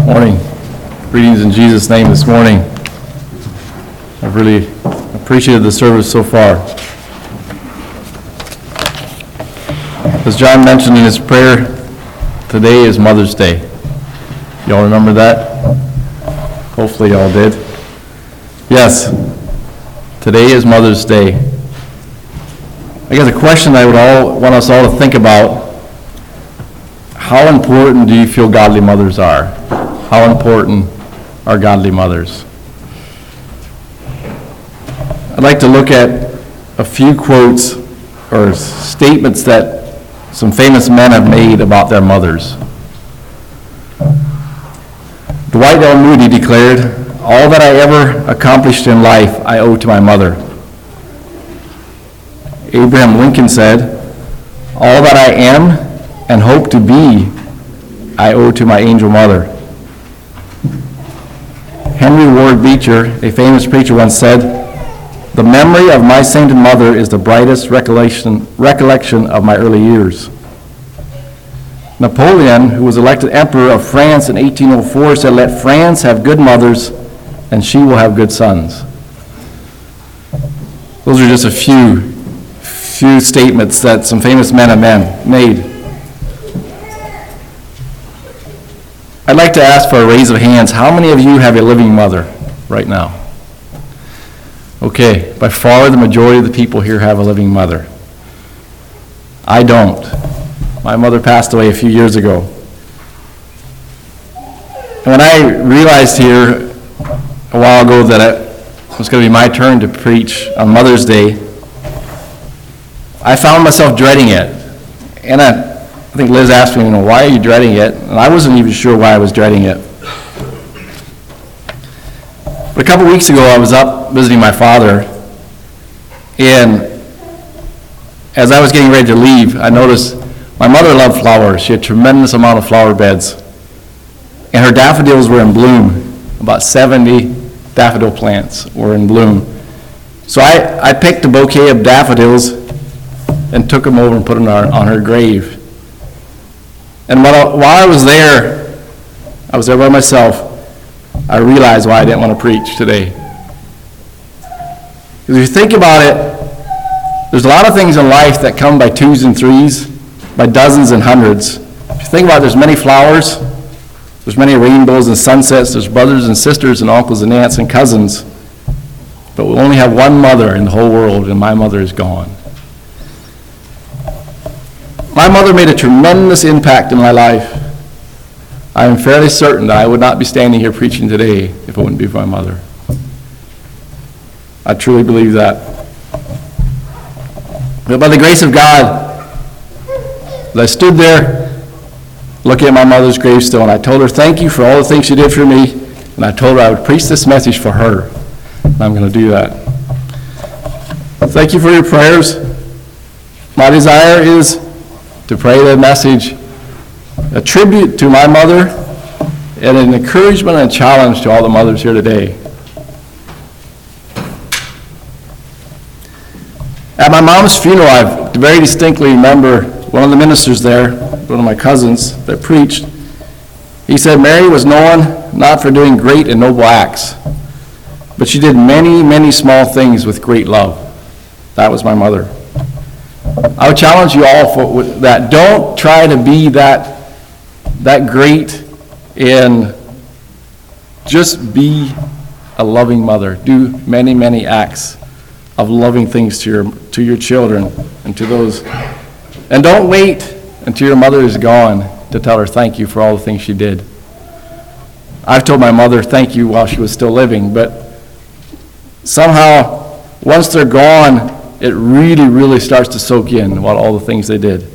Morning. Greetings in Jesus' name this morning. I've really appreciated the service so far. As John mentioned in his prayer, today is Mother's Day. Y'all remember that? Hopefully y'all did. Yes, today is Mother's Day. I guess a question I would want us all to think about: how important do you feel godly mothers are? How important are godly mothers? I'd like to look at a few quotes or statements that some famous men have made about their mothers. Dwight L. Moody declared, "All that I ever accomplished in life I owe to my mother." Abraham Lincoln said, "All that I am and hope to be I owe to my angel mother." Henry Ward Beecher, a famous preacher, once said, "The memory of my sainted mother is the brightest recollection of my early years." Napoleon, who was elected Emperor of France in 1804, said, "Let France have good mothers, and she will have good sons." Those are just a few statements that some famous men have made. I'd like to ask for a raise of hands. How many of you have a living mother right now? Okay, by far the majority of the people here have a living mother. I don't. My mother passed away a few years ago. And when I realized here a while ago that it was going to be my turn to preach on Mother's Day, I found myself dreading it. And I think Liz asked me, "Why are you dreading it?" And I wasn't even sure why I was dreading it. But a couple weeks ago, I was up visiting my father, and as I was getting ready to leave, I noticed my mother loved flowers. She had a tremendous amount of flower beds, and her daffodils were in bloom. About 70 daffodil plants were in bloom. So I picked a bouquet of daffodils and took them over and put them on her grave. And while I was there by myself, I realized why I didn't want to preach today. If you think about it, there's a lot of things in life that come by twos and threes, by dozens and hundreds. If you think about it, there's many flowers, there's many rainbows and sunsets, there's brothers and sisters and uncles and aunts and cousins, but we only have one mother in the whole world, and my mother is gone. My mother made a tremendous impact in my life. I am fairly certain that I would not be standing here preaching today if it wouldn't be for my mother. I truly believe that. But by the grace of God, as I stood there looking at my mother's gravestone, I told her thank you for all the things she did for me, and I told her I would preach this message for her, and I'm going to do that. Thank you for your prayers. My desire is to pray the message, a tribute to my mother, and an encouragement and challenge to all the mothers here today. At my mom's funeral, I very distinctly remember one of the ministers there, one of my cousins that preached. He said, "Mary was known not for doing great and noble acts, but she did many, many small things with great love." That was my mother. I would challenge you all for that. Don't try to be that great, and just be a loving mother. Do many, many acts of loving things to your children and to those. And don't wait until your mother is gone to tell her thank you for all the things she did. I've told my mother thank you while she was still living, but somehow once they're gone, it really, really starts to soak in what all the things they did.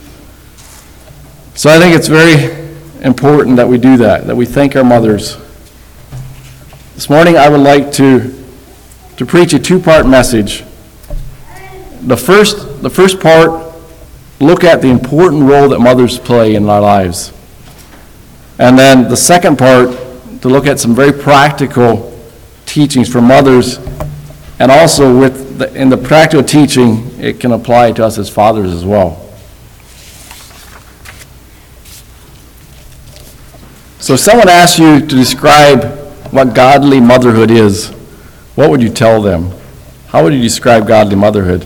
So I think it's very important that we do that we thank our mothers. This morning I would like to preach a two-part message. The first part, look at the important role that mothers play in our lives. And then the second part, to look at some very practical teachings for mothers, and also in the practical teaching, it can apply to us as fathers as well. So if someone asks you to describe what godly motherhood is, what would you tell them? How would you describe godly motherhood?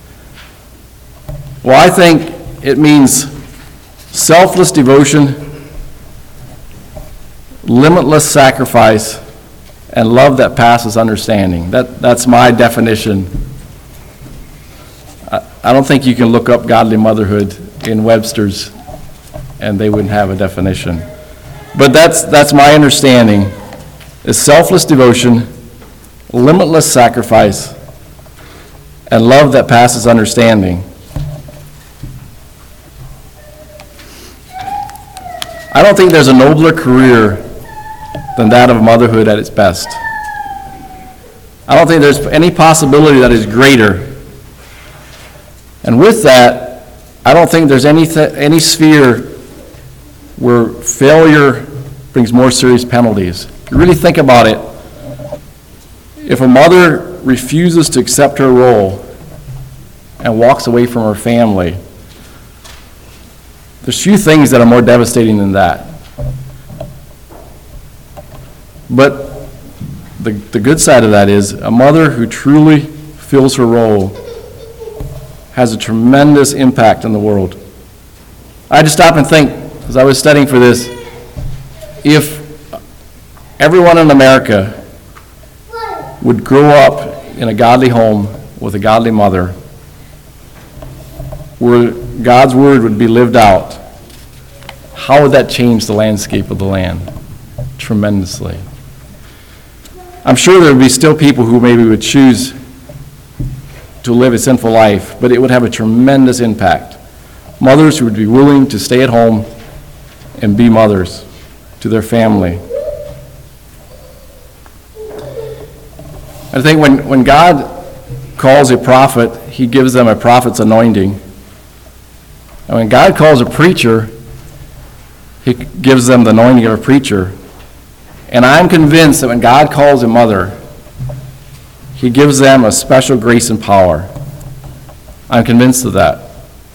Well, I think it means selfless devotion, limitless sacrifice, and love that passes understanding. That's my definition. I don't think you can look up godly motherhood in Webster's and they wouldn't have a definition. But that's my understanding, is selfless devotion, limitless sacrifice, and love that passes understanding. I don't think there's a nobler career than that of motherhood at its best. I don't think there's any possibility that is greater. And with that, I don't think there's any sphere where failure brings more serious penalties. If you really think about it, if a mother refuses to accept her role and walks away from her family, there's few things that are more devastating than that. But the good side of that is a mother who truly fills her role has a tremendous impact on the world. I had to stop and think, as I was studying for this, if everyone in America would grow up in a godly home with a godly mother, where God's word would be lived out, how would that change the landscape of the land? Tremendously. I'm sure there would be still people who maybe would choose to live a sinful life, but it would have a tremendous impact. Mothers who would be willing to stay at home and be mothers to their family. I think when God calls a prophet, he gives them a prophet's anointing. And when God calls a preacher, he gives them the anointing of a preacher. And I'm convinced that when God calls a mother, he gives them a special grace and power. I'm convinced of that.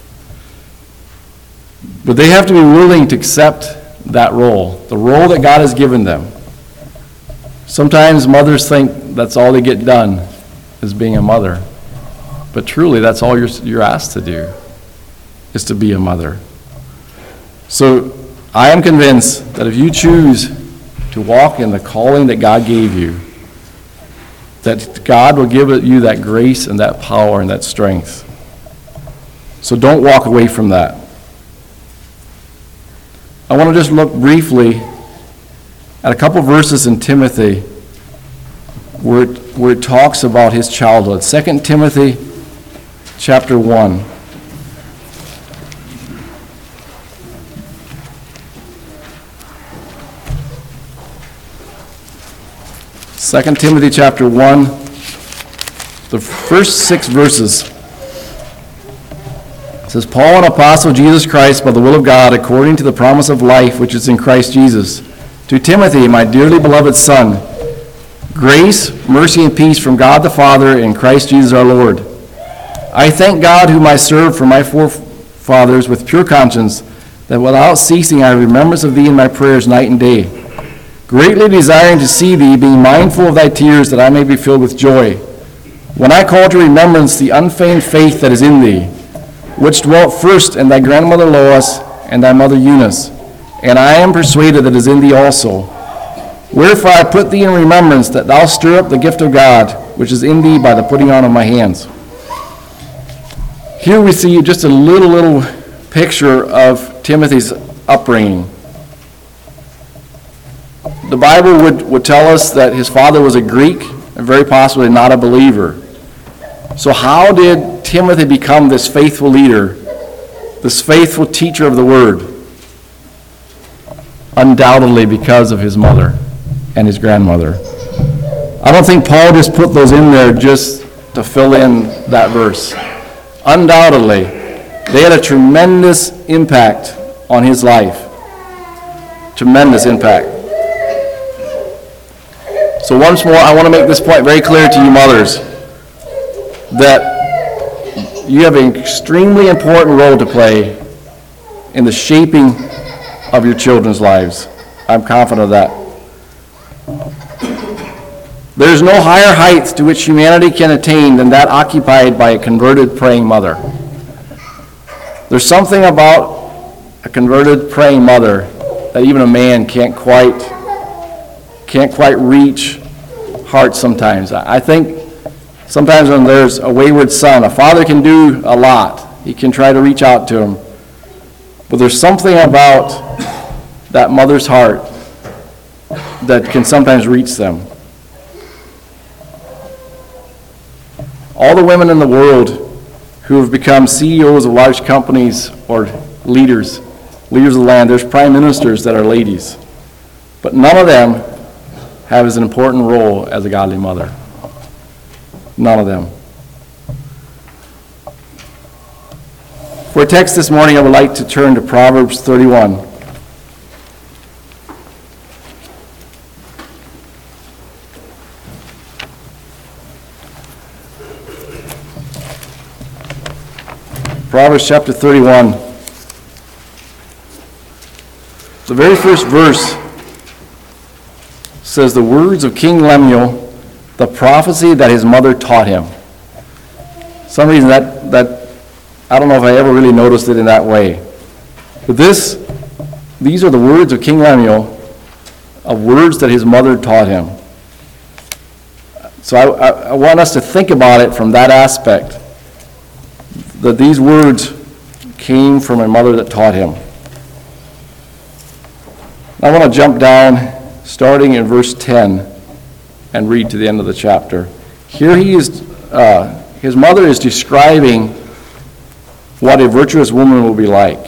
But they have to be willing to accept that role, the role that God has given them. Sometimes mothers think that's all they get done is being a mother. But truly, that's all you're asked to do, is to be a mother. So I am convinced that if you choose to walk in the calling that God gave you, that God will give you that grace and that power and that strength. So don't walk away from that. I want to just look briefly at a couple verses in Timothy where it talks about his childhood. 2 Timothy chapter 1. Second Timothy chapter 1, the first 6 verses. It says, Paul, an apostle of Jesus Christ, by the will of God, according to the promise of life which is in Christ Jesus, to Timothy, my dearly beloved son, grace, mercy, and peace from God the Father and Christ Jesus our Lord. I thank God whom I serve for my forefathers with pure conscience, that without ceasing I have remembrance of thee in my prayers night and day, greatly desiring to see thee, being mindful of thy tears, that I may be filled with joy. When I call to remembrance the unfeigned faith that is in thee, which dwelt first in thy grandmother Lois and thy mother Eunice, and I am persuaded that is in thee also. Wherefore I put thee in remembrance, that thou stir up the gift of God, which is in thee by the putting on of my hands. Here we see just a little picture of Timothy's upbringing. The Bible would tell us that his father was a Greek and very possibly not a believer. So how did Timothy become this faithful leader, this faithful teacher of the word? Undoubtedly because of his mother and his grandmother. I don't think Paul just put those in there just to fill in that verse. Undoubtedly, they had a tremendous impact on his life. Tremendous impact. So once more, I want to make this point very clear to you mothers, that you have an extremely important role to play in the shaping of your children's lives. I'm confident of that. There's no higher heights to which humanity can attain than that occupied by a converted praying mother. There's something about a converted praying mother that even a man can't quite reach heart sometimes. I think sometimes when there's a wayward son, a father can do a lot. He can try to reach out to him. But there's something about that mother's heart that can sometimes reach them. All the women in the world who have become CEOs of large companies or leaders of the land, there's prime ministers that are ladies. But none of them have as an important role as a godly mother. None of them. For a text this morning, I would like to turn to Proverbs 31. Proverbs chapter 31. The very first verse says, the words of King Lemuel, the prophecy that his mother taught him. For some reason that I don't know if I ever really noticed it in that way. But these are the words of King Lemuel, of words that his mother taught him. So I want us to think about it from that aspect, that these words came from a mother that taught him. I want to jump down, starting in verse 10, and read to the end of the chapter. Here his mother is describing what a virtuous woman will be like.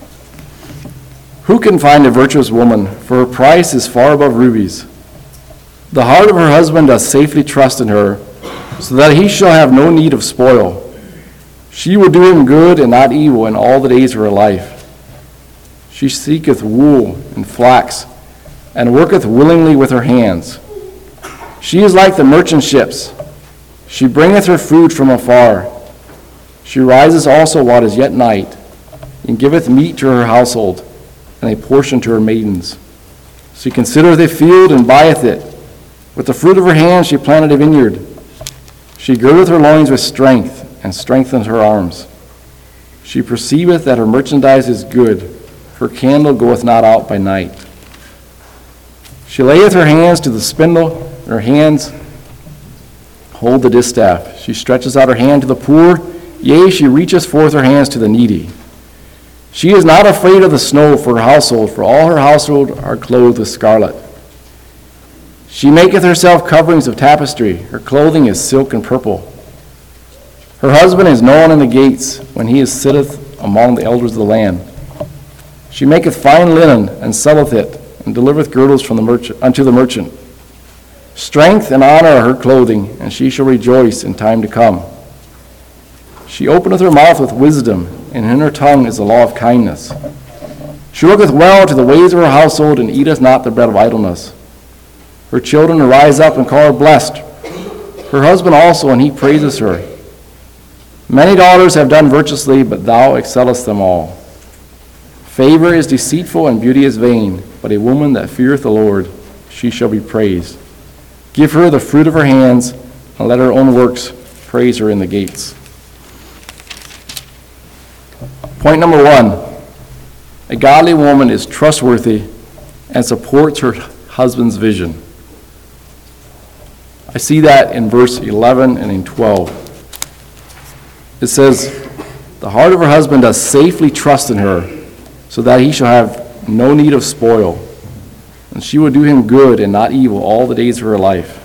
Who can find a virtuous woman? For her price is far above rubies. The heart of her husband does safely trust in her, so that he shall have no need of spoil. She will do him good and not evil in all the days of her life. She seeketh wool and flax, and worketh willingly with her hands. She is like the merchant ships. She bringeth her food from afar. She rises also while it is yet night, and giveth meat to her household, and a portion to her maidens. She considereth a field and buyeth it. With the fruit of her hands she planted a vineyard. She girdeth her loins with strength, and strengtheneth her arms. She perceiveth that her merchandise is good. Her candle goeth not out by night. She layeth her hands to the spindle, and her hands hold the distaff. She stretches out her hand to the poor, yea, she reacheth forth her hands to the needy. She is not afraid of the snow for her household, for all her household are clothed with scarlet. She maketh herself coverings of tapestry. Her clothing is silk and purple. Her husband is known in the gates, when he sitteth among the elders of the land. She maketh fine linen, and selleth it, and delivereth girdles from the merchant unto the merchant. Strength and honor are her clothing, and she shall rejoice in time to come. She openeth her mouth with wisdom, and in her tongue is the law of kindness. She looketh well to the ways of her household, and eateth not the bread of idleness. Her children arise up and call her blessed. Her husband also, and he praises her. Many daughters have done virtuously, but thou excellest them all. Favor is deceitful, and beauty is vain, but a woman that feareth the Lord, she shall be praised. Give her the fruit of her hands, and let her own works praise her in the gates. Point number 1, a godly woman is trustworthy and supports her husband's vision. I see that in verse 11 and in 12. It says, the heart of her husband does safely trust in her, so that he shall have no need of spoil. And she will do him good and not evil all the days of her life.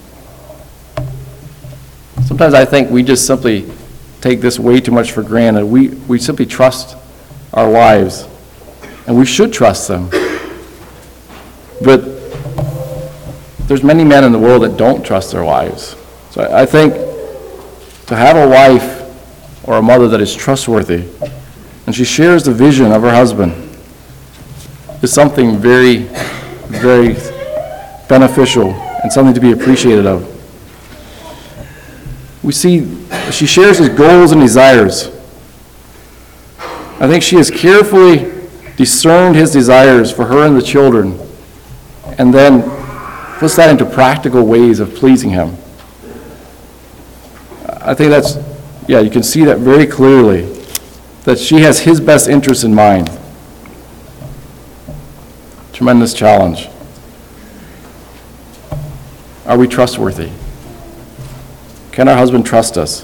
Sometimes I think we just simply take this way too much for granted. We simply trust our wives, and we should trust them. But there's many men in the world that don't trust their wives. So I think to have a wife or a mother that is trustworthy, and she shares the vision of her husband, is something very, very beneficial and something to be appreciated of. We see she shares his goals and desires. I think she has carefully discerned his desires for her and the children and then puts that into practical ways of pleasing him. I think that's, you can see that very clearly, that she has his best interest in mind. Tremendous challenge. Are we trustworthy? Can our husband trust us?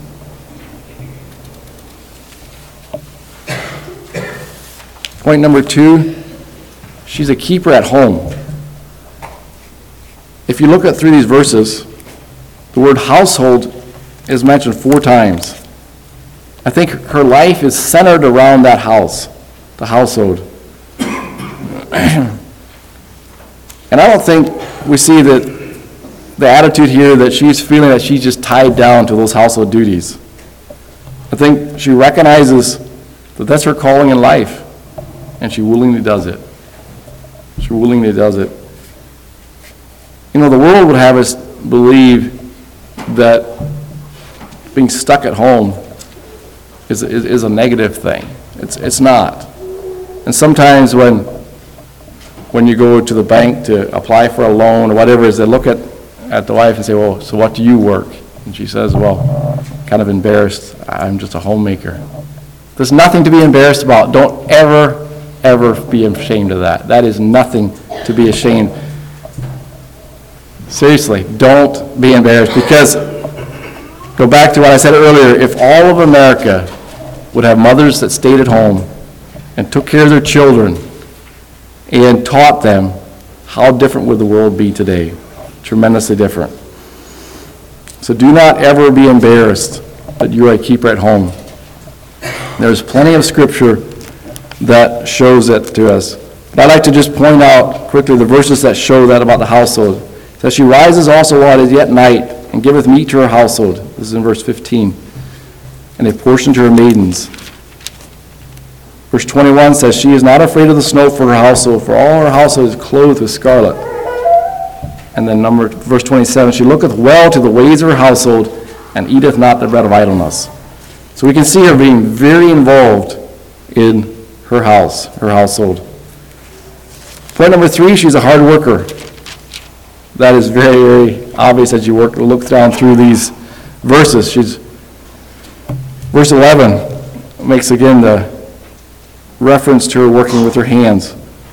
Point number 2, she's a keeper at home. If you look at through these verses, the word household is mentioned 4 times. I think her life is centered around that house, the household. And I don't think we see that the attitude here that she's feeling that she's just tied down to those household duties. I think she recognizes that that's her calling in life, and she willingly does it. She willingly does it. You know, the world would have us believe that being stuck at home is a negative thing. It's not. And sometimes when you go to the bank to apply for a loan or whatever it is, they look at the wife and say, well, so what do you work? And she says, well, kind of embarrassed, I'm just a homemaker. There's nothing to be embarrassed about. Don't ever be ashamed of that. That is nothing to be ashamed. Seriously, don't be embarrassed, because go back to what I said earlier, if all of America would have mothers that stayed at home and took care of their children and taught them, how different would the world be today? Tremendously different. So do not ever be embarrassed that you are a keeper at home. There's plenty of scripture that shows that to us. But I'd like to just point out quickly the verses that show that about the household. It says, she rises also while it is yet night, and giveth meat to her household. This is in verse 15. And a portion to her maidens. Verse 21 says, she is not afraid of the snow for her household, for all her household is clothed with scarlet. And then verse 27, she looketh well to the ways of her household, and eateth not the bread of idleness. So we can see her being very involved in her house, her household. Point number 3, she's a hard worker. That is very, very obvious as you look down through these verses. Verse 11 makes again the reference to her working with her hands.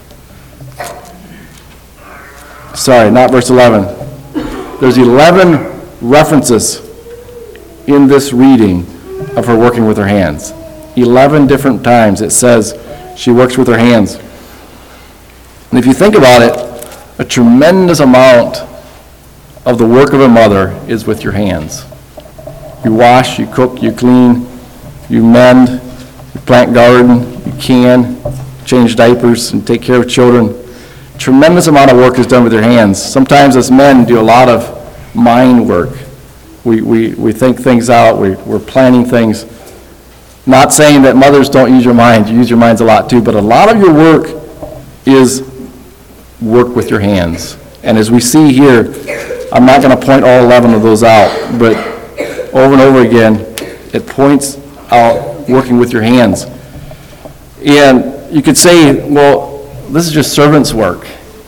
Sorry, not verse 11. There's 11 references in this reading of her working with her hands. 11 different times it says she works with her hands. And if you think about it, a tremendous amount of the work of a mother is with your hands. You wash, you cook, you clean, you mend, you plant garden, you can, change diapers and take care of children. Tremendous amount of work is done with your hands. Sometimes as men do a lot of mind work. We think things out, we're planning things. Not saying that mothers don't use your mind, you use your minds a lot too, but a lot of your work is work with your hands. And as we see here, I'm not going to point all 11 of those out, but over and over again, it points out working with your hands. And you could say, well, this is just servant's work.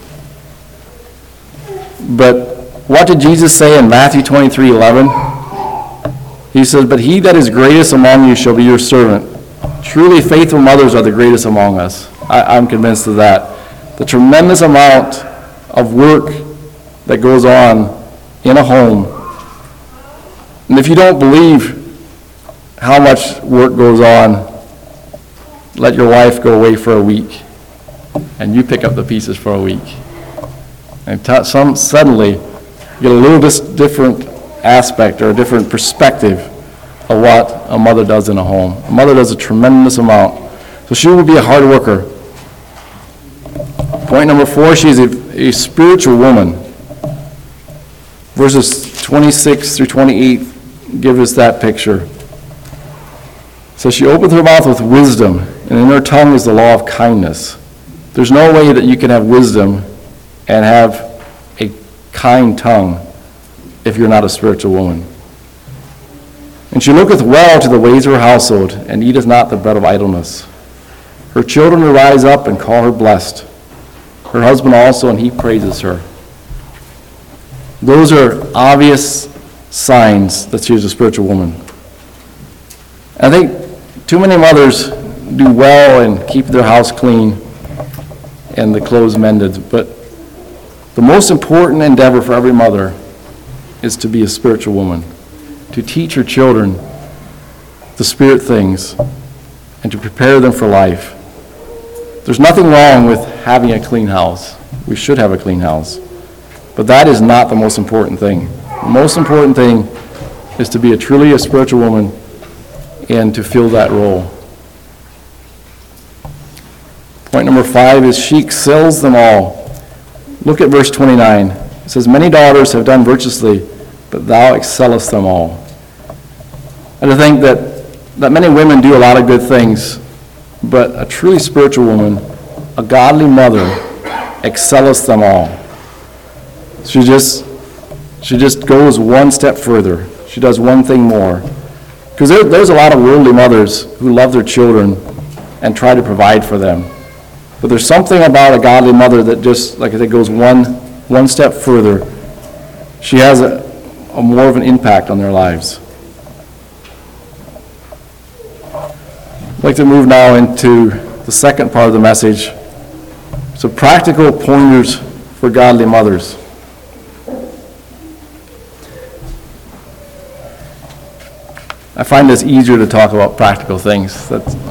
But what did Jesus say in Matthew 23:11? He says, but he that is greatest among you shall be your servant. Truly faithful mothers are the greatest among us. I'm convinced of that. The tremendous amount of work that goes on in a home. And if you don't believe how much work goes on, let your wife go away for a week, and you pick up the pieces for a week. And suddenly, you get a little different aspect or a different perspective of what a mother does in a home. A mother does a tremendous amount. So she will be a hard worker. Point number 4, she is a spiritual woman. Verses 26 through 28 give us that picture. So she opened her mouth with wisdom, and in her tongue is the law of kindness. There's no way that you can have wisdom and have a kind tongue if you're not a spiritual woman. And she looketh well to the ways of her household, and eateth not the bread of idleness. Her children will rise up and call her blessed. Her husband also, and he praises her. Those are obvious signs that she's a spiritual woman. I think too many mothers do well and keep their house clean and the clothes mended, but the most important endeavor for every mother is to be a spiritual woman, to teach her children the spirit things and to prepare them for life. There's nothing wrong with having a clean house. We should have a clean house. But that is not the most important thing. The most important thing is to be truly a spiritual woman and to fill that role. Point number 5 is she excels them all. Look at verse 29. It says, many daughters have done virtuously, but thou excellest them all. And I think that many women do a lot of good things, but a truly spiritual woman, a godly mother, excellest them all. She just goes one step further. She does one thing more. Because there's a lot of worldly mothers who love their children and try to provide for them. But there's something about a godly mother that just, like I said, goes one step further. She has a more of an impact on their lives. I'd like to move now into the second part of the message. So practical pointers for godly mothers. I find it's easier to talk about practical things.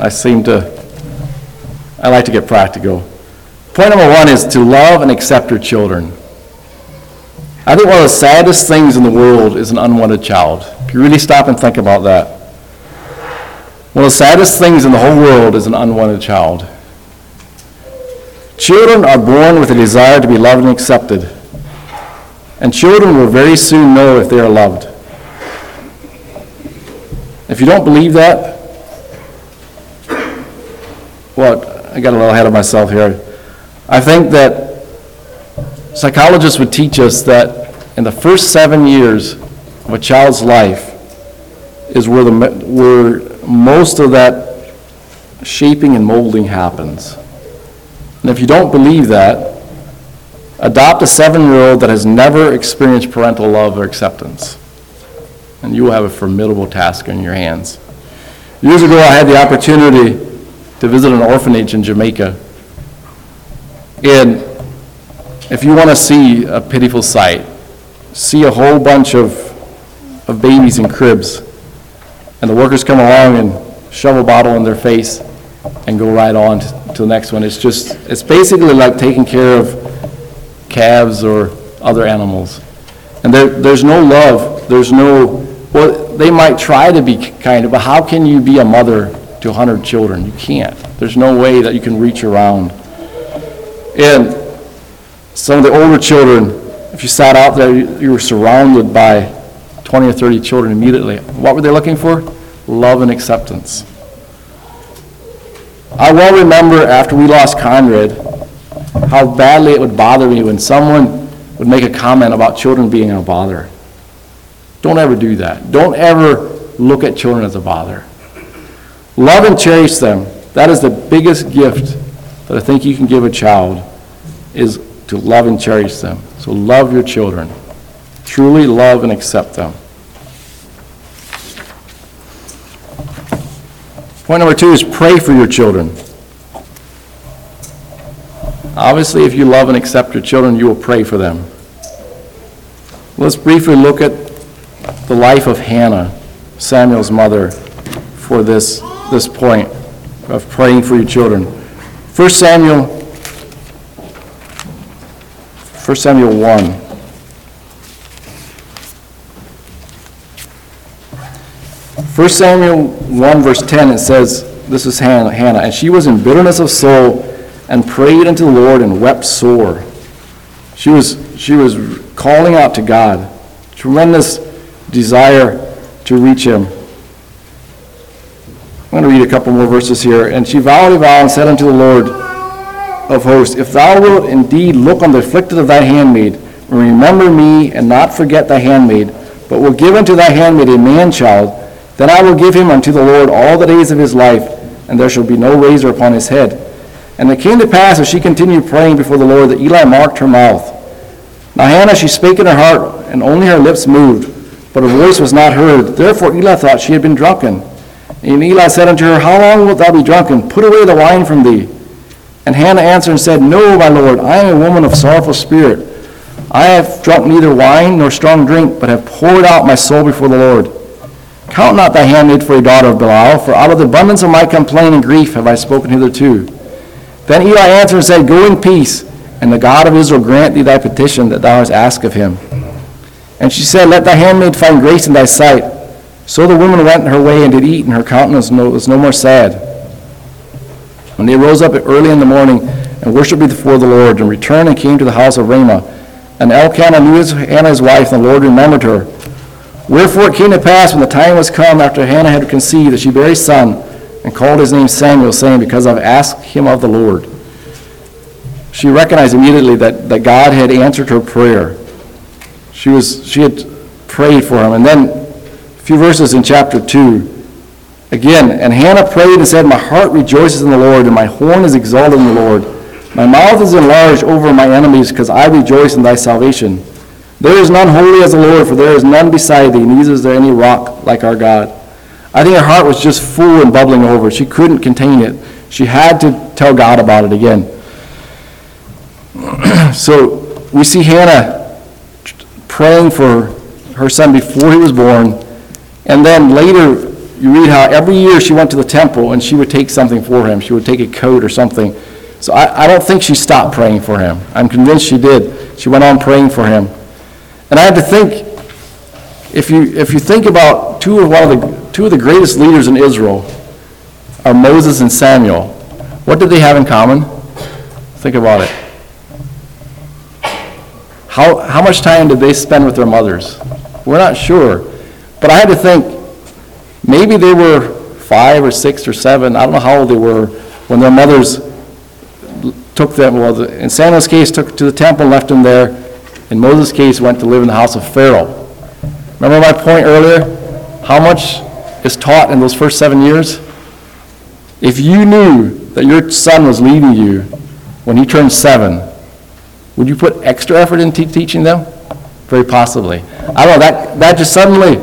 I like to get practical. Point number 1 is to love and accept your children. I think one of the saddest things in the world is an unwanted child. If you really stop and think about that. One of the saddest things in the whole world is an unwanted child. Children are born with a desire to be loved and accepted. And children will very soon know if they are loved. If you don't believe that, well, I got a little ahead of myself here. I think that psychologists would teach us that in the first 7 years of a child's life is where most of that shaping and molding happens. And if you don't believe that, adopt a 7-year-old that has never experienced parental love or acceptance, and you will have a formidable task in your hands. Years ago, I had the opportunity to visit an orphanage in Jamaica. And if you want to see a pitiful sight, see a whole bunch of babies in cribs, and the workers come along and shove a bottle in their face and go right on to the next one. It's basically like taking care of calves or other animals. And there's no love, well, they might try to be kind, but how can you be a mother to 100 children? You can't. There's no way that you can reach around. And some of the older children, if you sat out there, you were surrounded by 20 or 30 children immediately. What were they looking for? Love and acceptance. I well remember after we lost Conrad, how badly it would bother me when someone would make a comment about children being a bother. Don't ever do that. Don't ever look at children as a bother. Love and cherish them. That is the biggest gift that I think you can give a child, is to love and cherish them. So love your children. Truly love and accept them. Point number 2 is pray for your children. Obviously, if you love and accept your children, you will pray for them. Let's briefly look at the life of Hannah, Samuel's mother, for this point of praying for your children. 1 Samuel 1. First Samuel 1 verse 10, it says, this is Hannah, and she was in bitterness of soul and prayed unto the Lord and wept sore. She was calling out to God, tremendous desire to reach him. I'm going to read a couple more verses here. And she vowed a vow and said unto the Lord of hosts, if thou wilt indeed look on the afflicted of thy handmaid, and remember me, and not forget thy handmaid, but will give unto thy handmaid a man-child, then I will give him unto the Lord all the days of his life, and there shall be no razor upon his head. And it came to pass, as she continued praying before the Lord, that Eli marked her mouth. Now Hannah, she spake in her heart, and only her lips moved, but her voice was not heard. Therefore Eli thought she had been drunken. And Eli said unto her, How long wilt thou be drunken? Put away the wine from thee. And Hannah answered and said, No, my Lord, I am a woman of sorrowful spirit. I have drunk neither wine nor strong drink, but have poured out my soul before the Lord. Count not thy handmaid for a daughter of Belial, for out of the abundance of my complaint and grief have I spoken hitherto. Then Eli answered and said, Go in peace, and the God of Israel grant thee thy petition that thou hast asked of him. And she said, Let thy handmaid find grace in thy sight. So the woman went her way and did eat, and her countenance was no more sad. When they rose up early in the morning and worshipped before the Lord, and returned and came to the house of Ramah, and Elkanah knew Hannah his wife, and the Lord remembered her. Wherefore it came to pass, when the time was come after Hannah had conceived, that she bare a son, and called his name Samuel, saying, Because I have asked him of the Lord. She recognized immediately that God had answered her prayer. She had prayed for him. And then a few verses in chapter 2, again, and Hannah prayed and said, My heart rejoices in the Lord, and my horn is exalted in the Lord. My mouth is enlarged over my enemies, because I rejoice in thy salvation. There is none holy as the Lord, for there is none beside thee, neither is there any rock like our God. I think her heart was just full and bubbling over. She couldn't contain it. She had to tell God about it again. So we see Hannah praying for her son before he was born, and then later you read how every year she went to the temple and she would take something for him. She would take a coat or something. So I don't think she stopped praying for him. I'm convinced she did. She went on praying for him. And I had to think, if you think about two of the greatest leaders in Israel are Moses and Samuel. What did they have in common? Think about it. How much time did they spend with their mothers? We're not sure. But I had to think, maybe they were 5 or 6 or 7. I don't know how old they were when their mothers took them. Well, in Samuel's case, took to the temple and left them there. In Moses' case, went to live in the house of Pharaoh. Remember my point earlier? How much is taught in those first 7 years? If you knew that your son was leaving you when he turned 7, would you put extra effort into teaching them? Very possibly. I don't know, that just suddenly,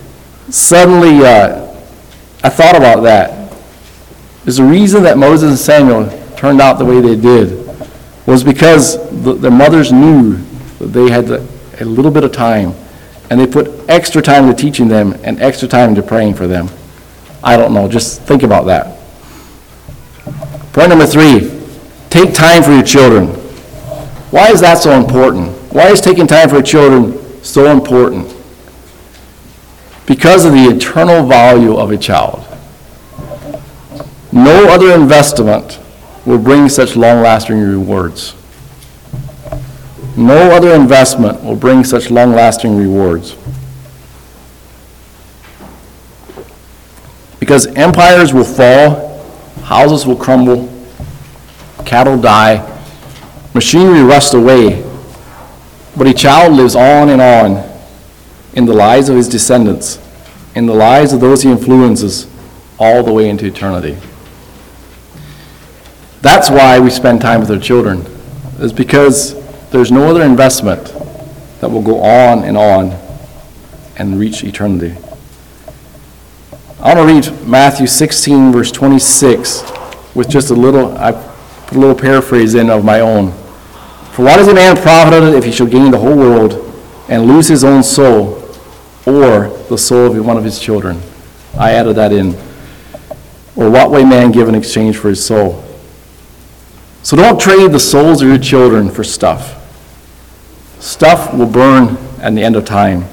I thought about that. There's a reason that Moses and Samuel turned out the way they did was because their mothers knew that they had a little bit of time, and they put extra time into teaching them and extra time into praying for them. I don't know, just think about that. Point number 3, take time for your children. Why is that so important? Why is taking time for your children so important? Because of the eternal value of a child. No other investment will bring such long-lasting rewards. No other investment will bring such long-lasting rewards. Because empires will fall, houses will crumble, cattle die, machinery rusts away, but a child lives on and on in the lives of his descendants, in the lives of those he influences, all the way into eternity. That's why we spend time with our children, is because there's no other investment that will go on and reach eternity. I want to read Matthew 16, verse 26, with just I put a little paraphrase in of my own. For what is a man profited if he shall gain the whole world and lose his own soul, or the soul of one of his children? I added that in. Or what will a man give in exchange for his soul? So don't trade the souls of your children for stuff. Stuff will burn at the end of time.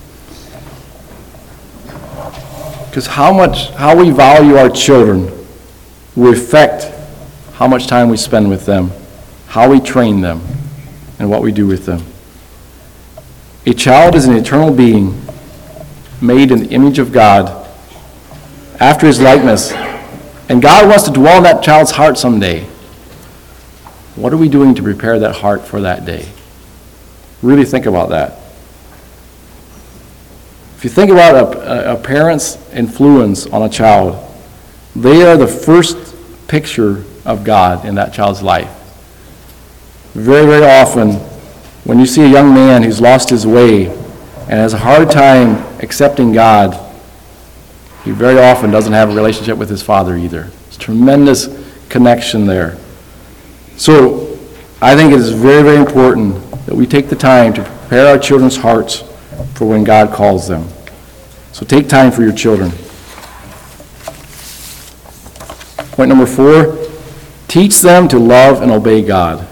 Because how we value our children will affect how much time we spend with them, how we train them, and what we do with them. A child is an eternal being made in the image of God, after his likeness, and God wants to dwell in that child's heart someday. What are we doing to prepare that heart for that day? Really think about that. If you think about a parent's influence on a child, they are the first picture of God in that child's life. Very, very often, when you see a young man who's lost his way and has a hard time accepting God, he very often doesn't have a relationship with his father either. There's tremendous connection there. So I think it is very, very important that we take the time to prepare our children's hearts for when God calls them. So take time for your children. Point number 4, teach them to love and obey God.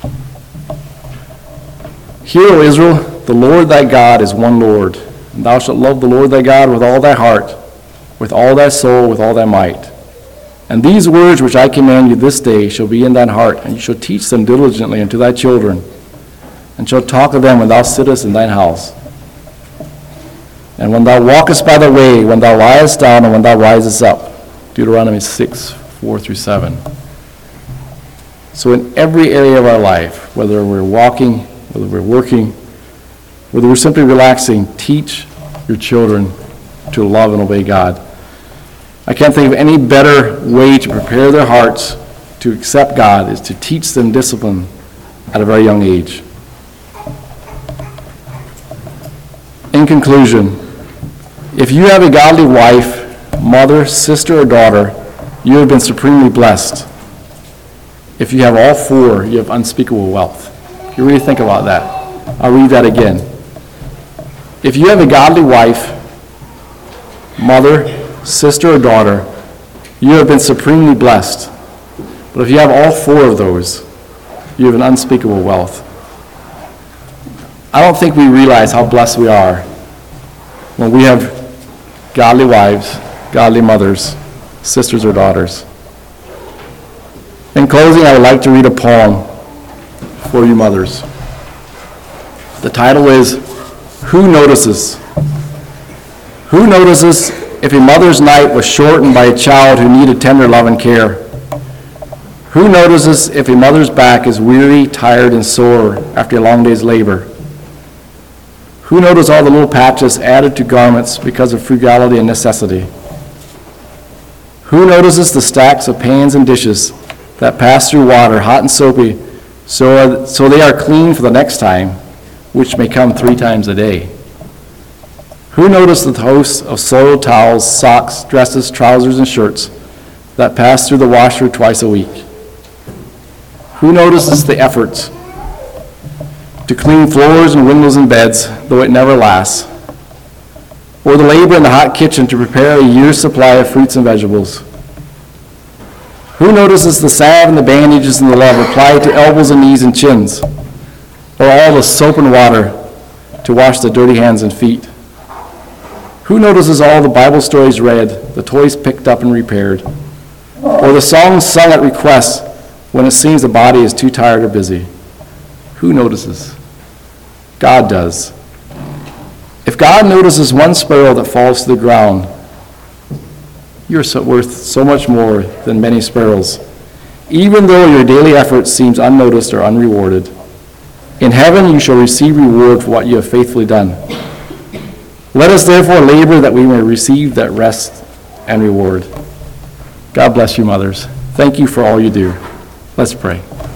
Hear, O Israel, the Lord thy God is one Lord, and thou shalt love the Lord thy God with all thy heart, with all thy soul, with all thy might. And these words which I command you this day shall be in thine heart, and you shall teach them diligently unto thy children, and shalt talk of them when thou sittest in thine house, and when thou walkest by the way, when thou liest down, and when thou risest up. Deuteronomy 6, 4 through 7. So in every area of our life, whether we're walking, whether we're working, whether we're simply relaxing, teach your children to love and obey God. I can't think of any better way to prepare their hearts to accept God is to teach them discipline at a very young age. In conclusion, if you have a godly wife, mother, sister, or daughter, you have been supremely blessed. If you have all 4, you have unspeakable wealth. If you really think about that, I'll read that again. If you have a godly wife, mother, sister, or daughter, you have been supremely blessed. But if you have all 4 of those, you have an unspeakable wealth. I don't think we realize how blessed we are when we have godly wives, godly mothers, sisters, or daughters. In closing, I would like to read a poem for you mothers. The title is, Who Notices? Who notices if a mother's night was shortened by a child who needed tender love and care? Who notices if a mother's back is weary, tired, and sore after a long day's labor? Who notices all the little patches added to garments because of frugality and necessity? Who notices the stacks of pans and dishes that pass through water, hot and soapy, so they are clean for the next time, which may come 3 times a day? Who notices the hosts of soiled towels, socks, dresses, trousers, and shirts that pass through the washer twice a week? Who notices the efforts to clean floors and windows and beds, though it never lasts? Or the labor in the hot kitchen to prepare a year's supply of fruits and vegetables? Who notices the salve and the bandages and the love applied to elbows and knees and chins? Or all the soap and water to wash the dirty hands and feet? Who notices all the Bible stories read, the toys picked up and repaired, or the songs sung at request when it seems the body is too tired or busy? Who notices? God does. If God notices one sparrow that falls to the ground, you're worth so much more than many sparrows, even though your daily effort seems unnoticed or unrewarded. In heaven you shall receive reward for what you have faithfully done. Let us therefore labor that we may receive that rest and reward. God bless you, mothers. Thank you for all you do. Let's pray.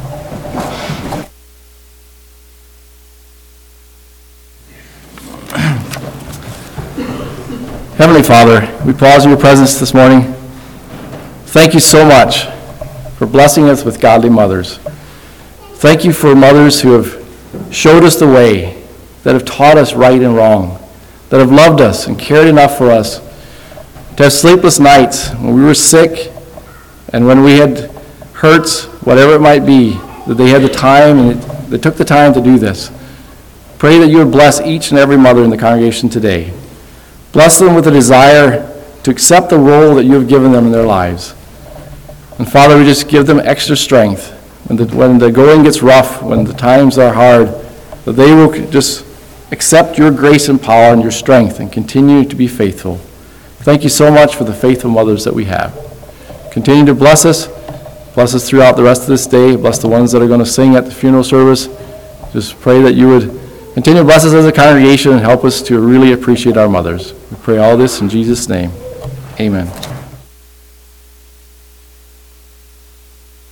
Heavenly Father, we pause in your presence this morning. Thank you so much for blessing us with godly mothers. Thank you for mothers who have showed us the way, that have taught us right and wrong, that have loved us and cared enough for us to have sleepless nights when we were sick and when we had hurts, whatever it might be, that they had the time and they took the time to do this. Pray that you would bless each and every mother in the congregation today. Bless them with a desire to accept the role that you have given them in their lives. And Father, we just give them extra strength when the going gets rough, when the times are hard, that they will just accept your grace and power and your strength and continue to be faithful. Thank you so much for the faithful mothers that we have. Continue to bless us throughout the rest of this day. Bless the ones that are going to sing at the funeral service. Just pray that you would continue to bless us as a congregation and help us to really appreciate our mothers. We pray all this in Jesus' name. Amen.